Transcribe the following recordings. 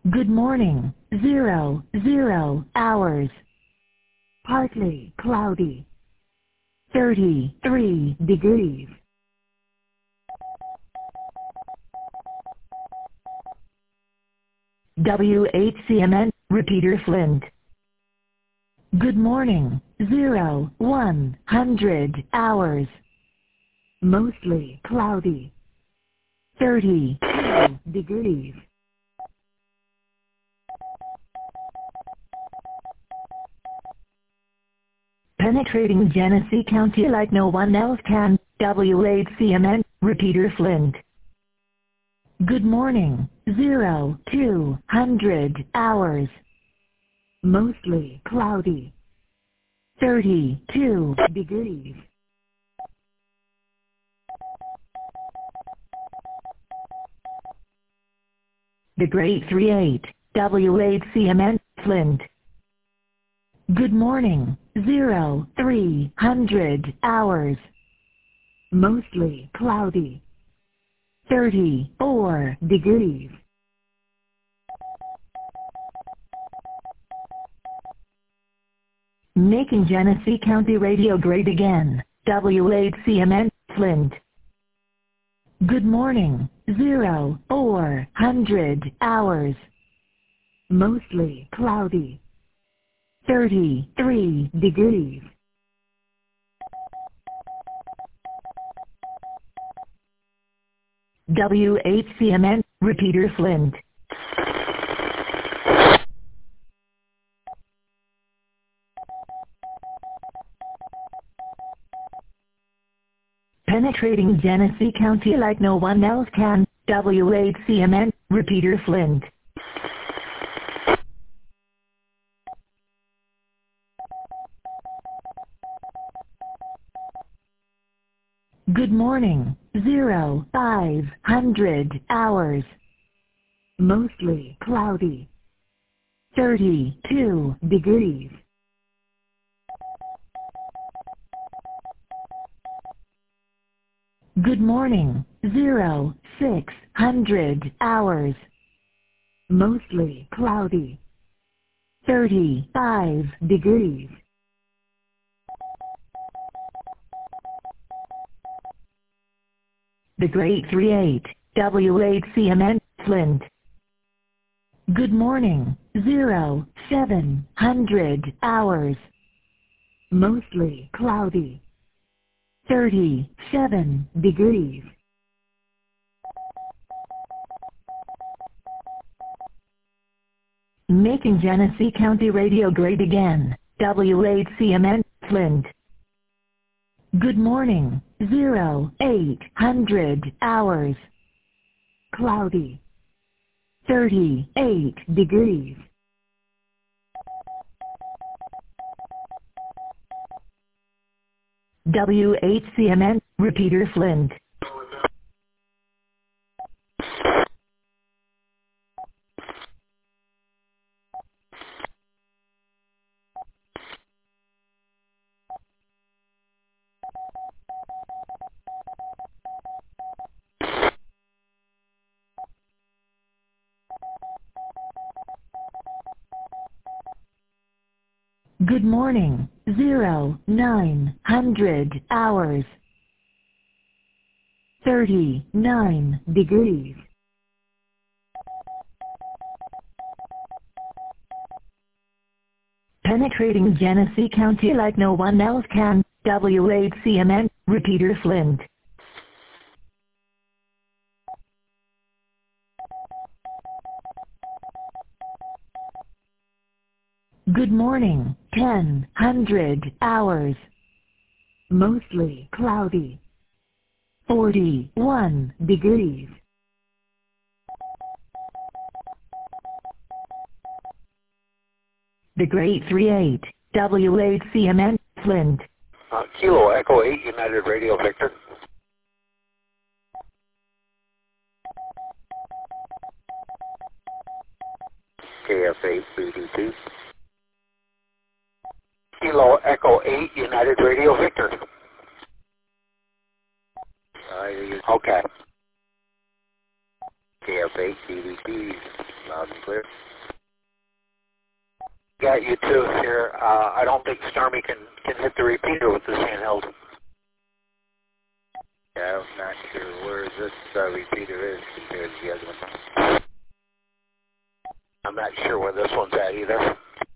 Good morning, 00 hours. Partly cloudy. 33 degrees. WHCMN, Repeater Flint. Good morning, 100 hours. Mostly cloudy. 32 degrees. Penetrating Genesee County like no one else can, WHCMN, Repeater Flint. Good morning, 200 hours. Mostly cloudy. 32 degrees. The Great 38, WHCMN, Flint. Good morning, 300 hours. Mostly cloudy. 34 degrees. Making Genesee County radio great again, WHCMN, Flint. Good morning, 400 hours. Mostly cloudy. 33 degrees. WHCMN, Repeater Flint. Penetrating Genesee County like no one else can, WHCMN, Repeater Flint. Good morning, 500 hours. Mostly cloudy. 32 degrees. Good morning, 600 hours. Mostly cloudy. 35 degrees. The Great 38, WHCMN, Flint. Good morning, 700 hours. Mostly cloudy. 37 degrees. Making Genesee County radio great again, WHCMN, Flint. Good morning, 800 hours. Cloudy. 38 degrees. WHCMN, Repeater Flint. Good morning, 900 hours. 39 degrees. Penetrating Genesee County like no one else can, WHCMN, Repeater Flint. Good morning, 100 hours. Mostly cloudy. 41 degrees. The Great 38, WHCMN, Flint. Kilo Echo 8, United Radio Victor. KFA 32. Kilo Echo 8, United Radio Victor. Okay. KFA CDT, loud and clear. Got you too here. I don't think Stormy can hit the repeater with this handheld. Yeah, I'm not sure where this repeater is compared to the other one. I'm not sure where this one's at either.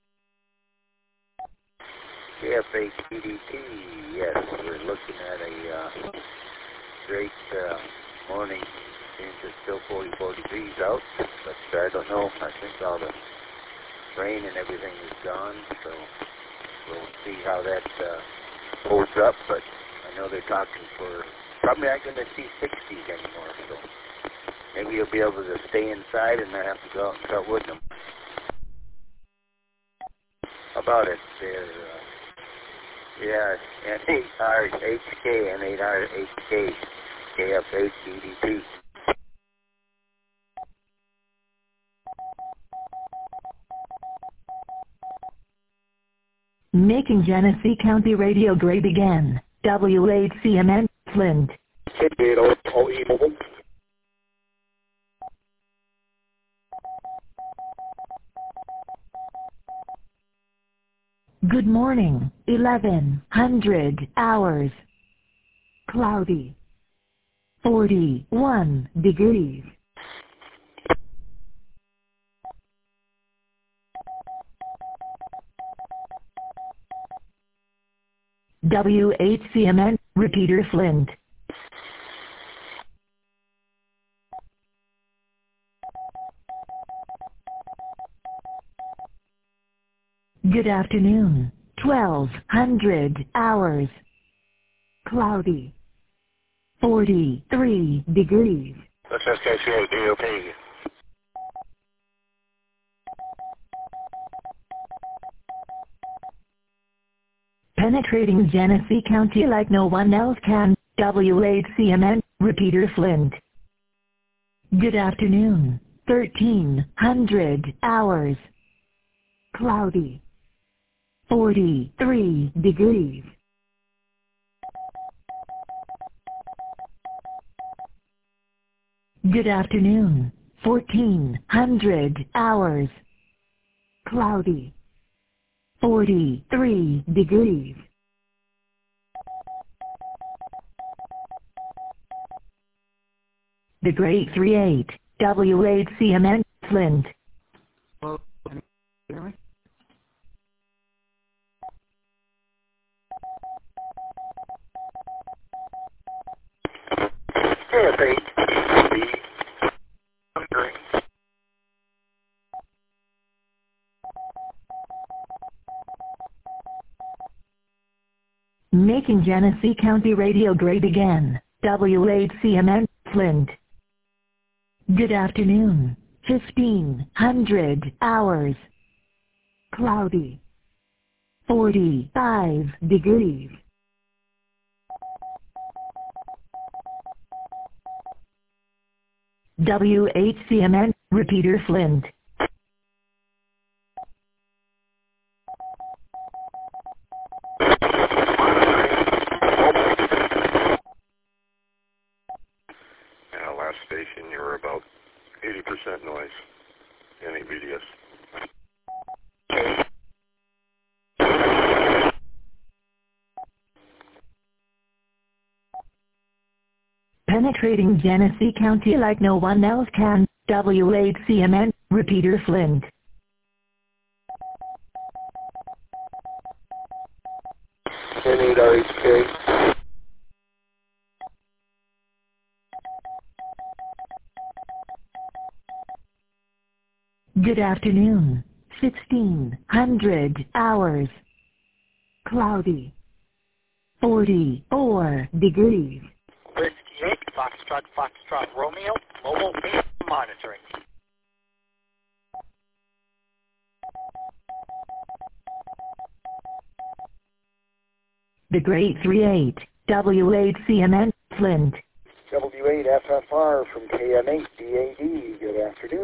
KFA-BDT, yes, we're looking at a great morning. Seems it's still 44 degrees out, but I don't know. I think all the rain and everything is gone, so we'll see how that holds up. But I know they're talking for probably not going to see 60s anymore, so maybe you'll be able to stay inside and not have to go out and cut wood no more. How about it there? Yeah, N8RHK, N8RHK, KFA-BDT. Making Genesee County Radio great again. W8CMN, Flint. OE Mobile. Good morning, 1100 hours. Cloudy. 41 degrees. W8CMN, repeater Flint. Good afternoon, 1200 hours. Cloudy. 43 degrees. That's SKCA DOP. Penetrating Genesee County like no one else can. W8CMN, repeater Flint. Good afternoon, 1300 hours. Cloudy. 43 degrees. Good afternoon, 1400 hours. Cloudy. 43 degrees. The Great 38, W8CMN, Flint. Hello, can you hear me? KFA-BDT. Making Genesee County Radio great again. W8CMN, Flint. Good afternoon, 1500 hours. Cloudy. 45 degrees. W8CMN, repeater Flint. Last station, you were about 80% noise, NABDS. Penetrating Genesee County like no one else can. W8CMN, repeater Flint. N8RHK. Good afternoon, 1600 hours. Cloudy. 44 degrees. Whiskey 8, Foxtrot, Romeo, mobile base monitoring. The Great 38, W8CMN, Flint. W8FFR from KM8DAD. Good afternoon.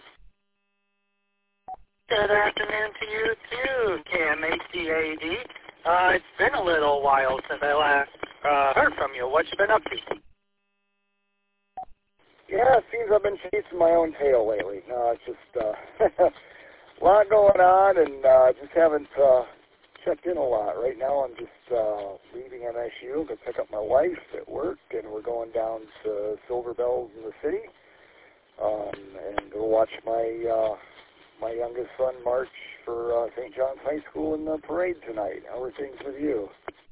Good afternoon to you too, KM8DAD. It's been a little while since I last heard from you. What you been up to? Yeah, it seems I've been chasing my own tail lately. No, it's just a lot going on, and just haven't checked in a lot. Right now I'm just leaving MSU to pick up my wife at work, and we're going down to Silver Bells in the city, and go watch my youngest son march for St. John's High School in the parade tonight. How are things with you?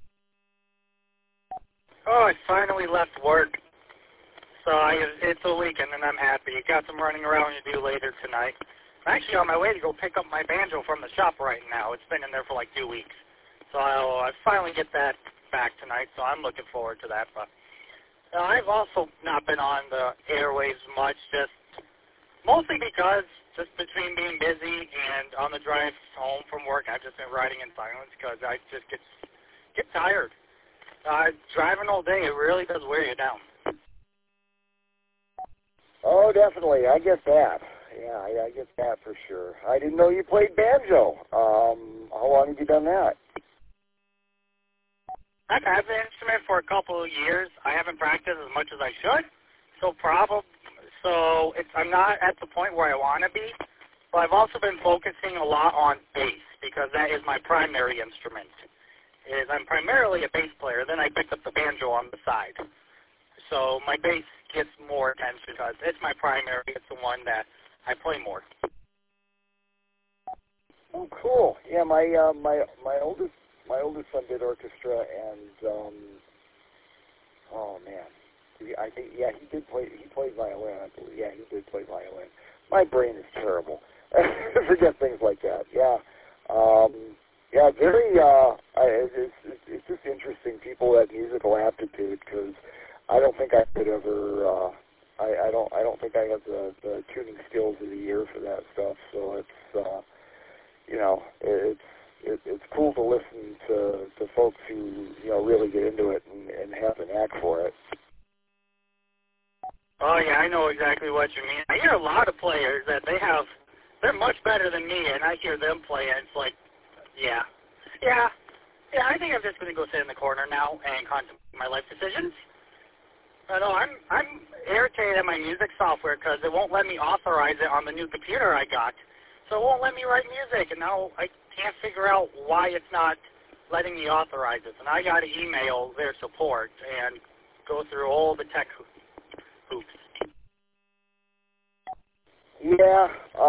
Oh, I finally left work. So it's a weekend, and I'm happy. Got some running around to do later tonight. I'm actually on my way to go pick up my banjo from the shop right now. It's been in there for like 2 weeks. So I finally get that back tonight, so I'm looking forward to that. But I've also not been on the airwaves much, just mostly because just between being busy and on the drive home from work, I've just been riding in silence because I just get tired. Driving all day, it really does wear you down. Oh, definitely. I get that. Yeah, I get that for sure. I didn't know you played banjo. How long have you done that? I've had the instrument for a couple of years. I haven't practiced as much as I should, I'm not at the point where I want to be. But I've also been focusing a lot on bass because that is my primary instrument. I'm primarily a bass player. Then I picked up the banjo on the side. So my bass gets more attention because it's my primary. It's the one that I play more. Oh, cool. Yeah, my oldest son did orchestra, and oh man, I think he did play. He played violin, I believe. Yeah, he did play violin. My brain is terrible. I forget things like that. Yeah, yeah, very. It's just interesting. People have musical aptitude because I don't think I could ever. I don't think I have the tuning skills of the ear for that stuff. So it's it's cool to listen to folks who really get into it and have a knack for it. Oh yeah, I know exactly what you mean. I hear a lot of players that they're much better than me, and I hear them play, and it's like, yeah. I think I'm just gonna go sit in the corner now and contemplate my life decisions. I know I'm irritated at my music software because it won't let me authorize it on the new computer I got. So it won't let me write music, and now I can't figure out why it's not letting me authorize it. And I got to email their support and go through all the tech hoops. Yeah,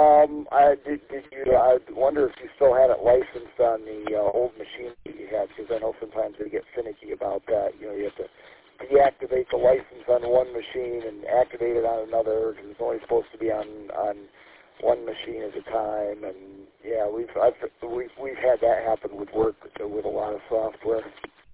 I wonder if you still had it licensed on the old machine that you had, because I know sometimes they get finicky about that. You have to deactivate the license on one machine and activate it on another, because it's only supposed to be on one machine at a time. And yeah, we've had that happen with work with a lot of software.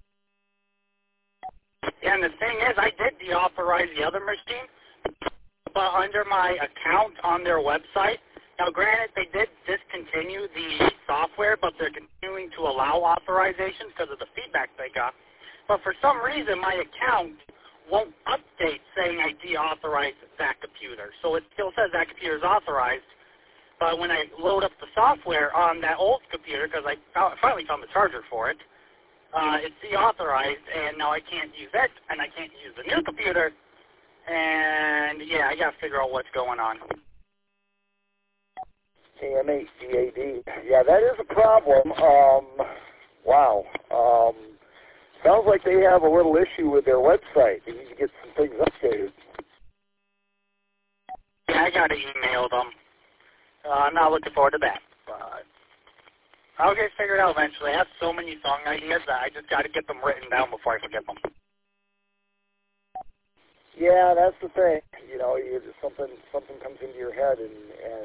Yeah, and the thing is, I did deauthorize the other machine, but under my account on their website. Now, granted, they did discontinue the software, but they're continuing to allow authorizations because of the feedback they got. But for some reason, my account won't update saying I deauthorized that computer. So it still says that computer is authorized. But when I load up the software on that old computer, because I finally found the charger for it, it's deauthorized, and now I can't use it, and I can't use the new computer. And, yeah, I got to figure out what's going on. AMHDAD. Yeah, that is a problem. Wow. Sounds like they have a little issue with their website. They need to get some things updated. Yeah, I got to email them. I'm not looking forward to that. But I'll get figured out eventually. I have so many song ideas that I just got to get them written down before I forget them. Yeah, that's the thing. Something comes into your head, and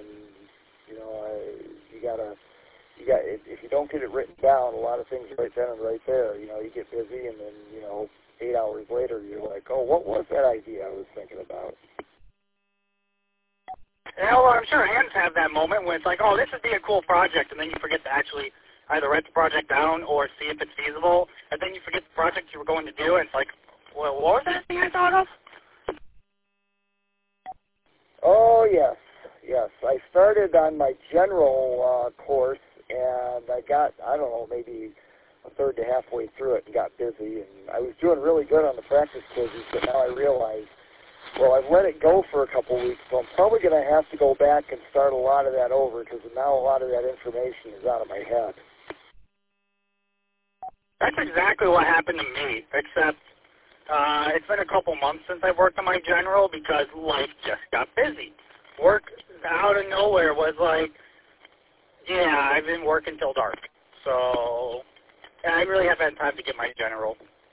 if you don't get it written down, a lot of things right then and right there. You get busy, and then 8 hours later, you're like, oh, what was that idea I was thinking about? Yeah, well, I'm sure hands have that moment when it's like, oh, this would be a cool project, and then you forget to actually either write the project down or see if it's feasible, and then you forget the project you were going to do, and it's like, well, what was that thing I thought of? Oh, yes. I started on my general course, and I got, maybe a third to halfway through it and got busy, and I was doing really good on the practice quizzes, but now I realize Well, I've let it go for a couple weeks, so I'm probably going to have to go back and start a lot of that over because now a lot of that information is out of my head. That's exactly what happened to me, except it's been a couple months since I've worked on my general because life just got busy. Work out of nowhere was like, yeah, I've been working till dark. So I really haven't had time to get my general.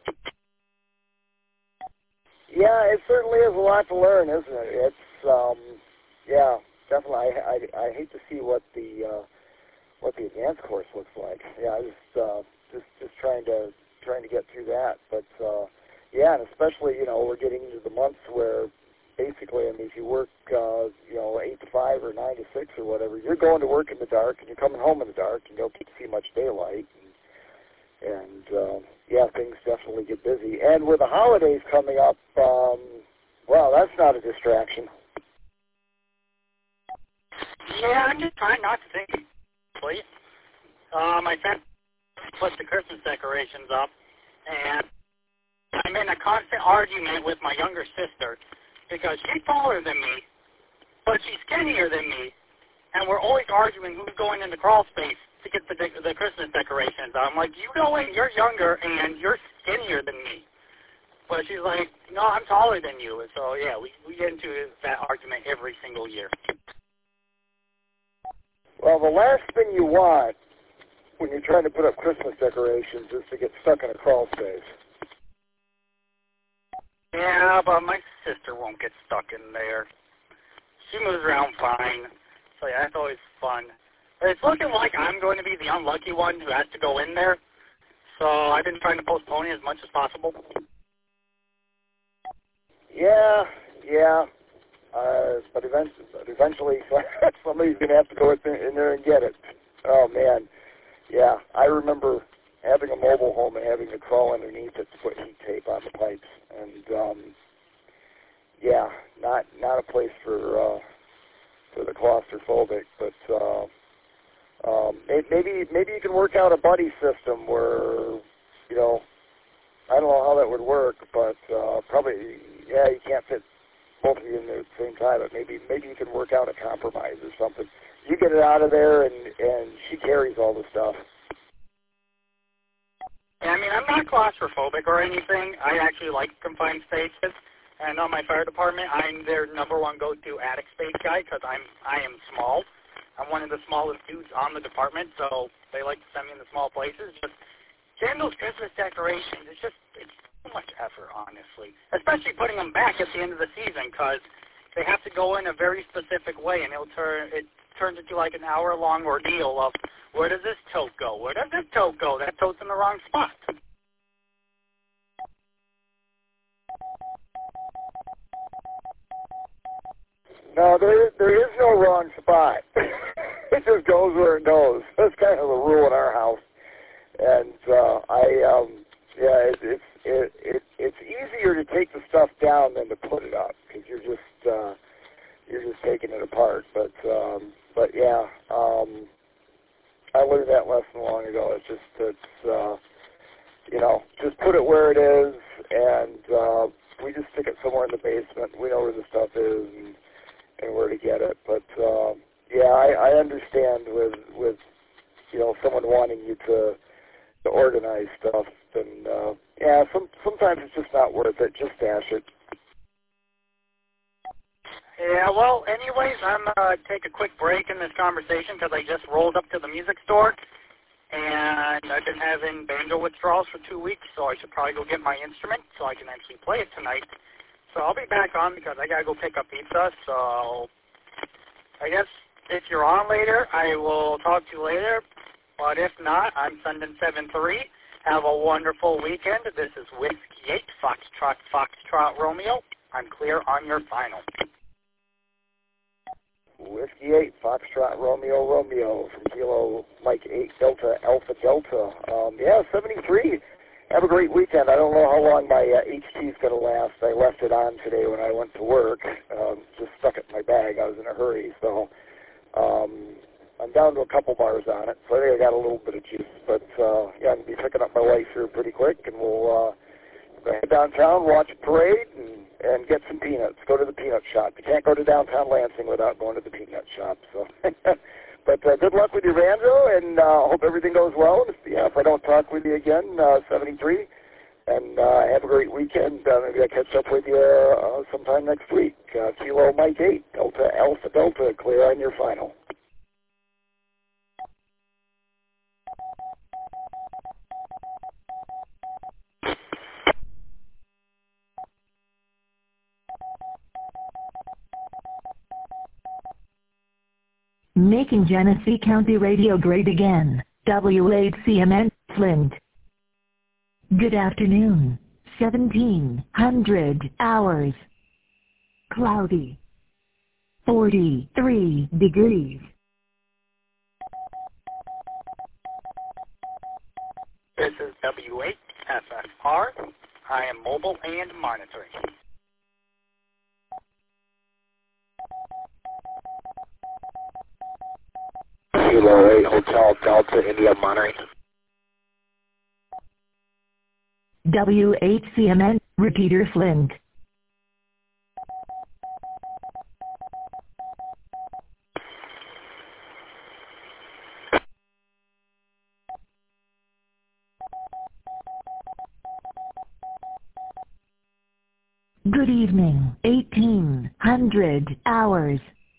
Yeah, it certainly is a lot to learn, isn't it? It's, yeah, definitely. I hate to see what the advanced course looks like. Yeah, just trying to get through that. But yeah, and especially we're getting into the months where basically, I mean, if you work 8 to 5 or 9 to 6 or whatever, you're going to work in the dark and you're coming home in the dark and you don't get to see much daylight. And yeah, things definitely get busy. And with the holidays coming up, well, that's not a distraction. Yeah, I'm just trying not to think, please. My friend put the Christmas decorations up, and I'm in a constant argument with my younger sister because she's taller than me, but she's skinnier than me, and we're always arguing who's going in the crawl space to get the Christmas decorations. I'm like, you go in, you're younger, and you're skinnier than me. But she's like, no, I'm taller than you. And so, yeah, we get into that argument every single year. Well, the last thing you want when you're trying to put up Christmas decorations is to get stuck in a crawl space. Yeah, but my sister won't get stuck in there. She moves around fine. So, yeah, that's always fun. But it's looking like I'm going to be the unlucky one who has to go in there. So I've been trying to postpone it as much as possible. Yeah. But eventually somebody's going to have to go in there and get it. Oh, man. Yeah, I remember having a mobile home and having to crawl underneath it to put heat tape on the pipes. And, yeah, not a place for the claustrophobic, but maybe you can work out a buddy system where, I don't know how that would work, but probably, yeah, you can't fit both of you in there at the same time, but maybe you can work out a compromise or something. You get it out of there, and she carries all the stuff. Yeah, I mean, I'm not claustrophobic or anything. I actually like confined spaces. And on my fire department, I'm their number one go-to attic space guy because I am small. I'm one of the smallest dudes on the department, so they like to send me in the small places. Just getting those Christmas decorations, it's too much effort, honestly. Especially putting them back at the end of the season because they have to go in a very specific way, and it turns into like an hour-long ordeal of where does this tote go? Where does this tote go? That tote's in the wrong spot. No, there is no wrong spot. It just goes where it goes. That's kind of the rule in our house. And it's easier to take the stuff down than to put it up because you're just taking it apart. But yeah, I learned that lesson long ago. It's just put it where it is, and we just stick it somewhere in the basement. We know where the stuff is and where to get it. But yeah, I understand with someone wanting you to organize stuff, and yeah, sometimes it's just not worth it. Just dash it. Yeah, well, anyways, I'm going to take a quick break in this conversation because I just rolled up to the music store, and I've been having banjo withdrawals for 2 weeks, so I should probably go get my instrument so I can actually play it tonight. So I'll be back on because I got to go pick up pizza, so I guess if you're on later, I will talk to you later, but if not, I'm sending 7-3. Have a wonderful weekend. This is Whiskey 8, Foxtrot, Romeo. I'm clear on your final. Whiskey 8, Foxtrot, Romeo from Kilo Mike 8, Delta, Alpha Delta. Yeah, 73. Have a great weekend. I don't know how long my HT is going to last. I left it on today when I went to work. Just stuck it in my bag. I was in a hurry, so I'm down to a couple bars on it. So I think I got a little bit of juice. But yeah, I'm going to be picking up my wife here pretty quick, and we'll go downtown, watch a parade, and get some peanuts. Go to the peanut shop. You can't go to downtown Lansing without going to the peanut shop. So, but good luck with your banjo, and hope everything goes well. If I don't talk with you again, 73, and have a great weekend. Maybe I'll catch up with you sometime next week. Kilo Mike 8, Delta Alpha Delta, clear on your final. Making Genesee County Radio great again. W8CMN, Flint. Good afternoon. 1700 hours. Cloudy. 43 degrees. This is W8FFR. I am mobile and monitoring. Kilo 8 Hotel Delta India monitoring. W8CMN, repeater Flint. Good evening. 1800 hours.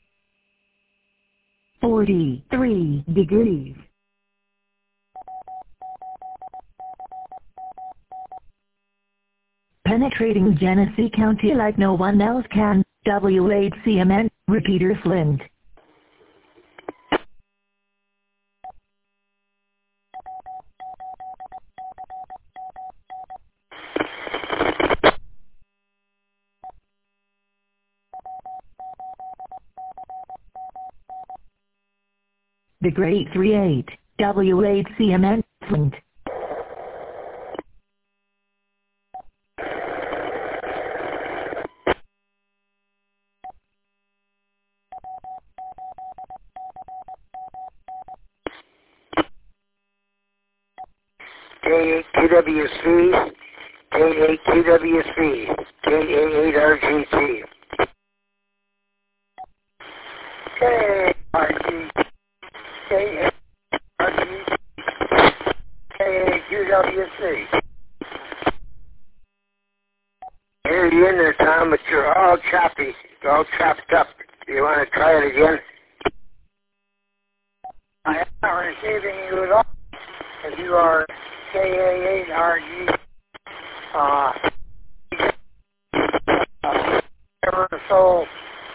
43 degrees. Penetrating Genesee County like no one else can. W8CMN, repeater Flint. The Great 38, W8CMN, Flint. K8QWC, K8QWC, K88RGT. KRG, K8RG, K8QWC. I heard you in there, Tom, but you're all choppy. You're all chopped up. Do you want to try it again? I am not receiving you at all. If you are KA8RG, so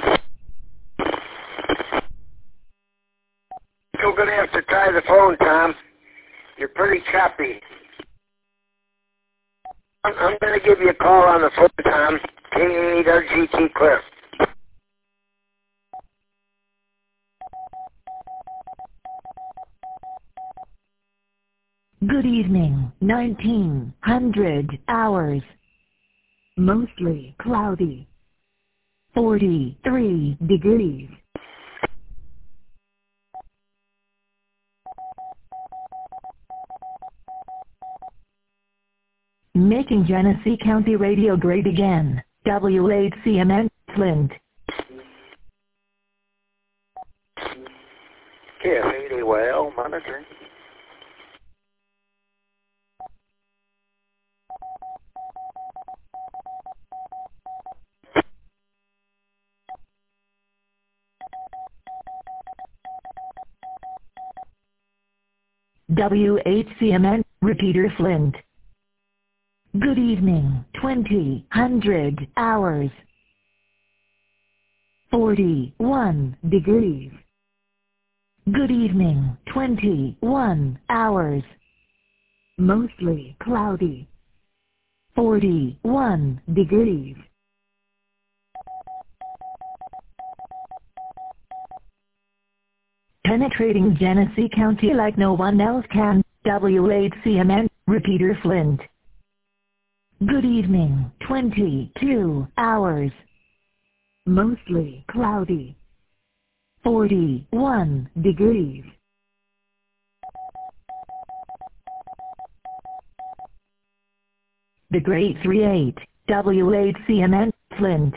You're going to have to try the phone, Tom. You're pretty choppy. I'm going to give you a call on the phone, Tom. K8RGT clear. Good evening. 1900 hours. Mostly cloudy. 43 degrees. Making Genesee County Radio great again. W8CMN, Flint. KF8AYL monitoring. W8CMN, repeater Flint. Good evening. 2000 hours. 41 degrees. Good evening. 21 hours. Mostly cloudy. 41 degrees. Penetrating Genesee County like no one else can. W8CMN, repeater Flint. Good evening. 22 hours. Mostly cloudy. 41 degrees. The Great 38, WHCMN, Flint.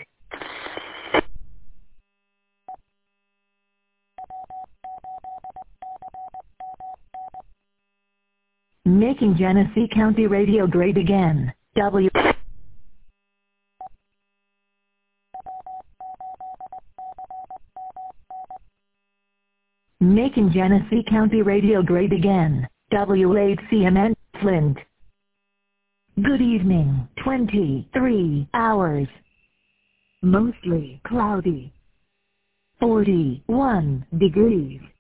Making Genesee County Radio great again. Making Genesee County Radio great again. WHCMN, Flint. Good evening. 23 hours. Mostly cloudy. 41 degrees.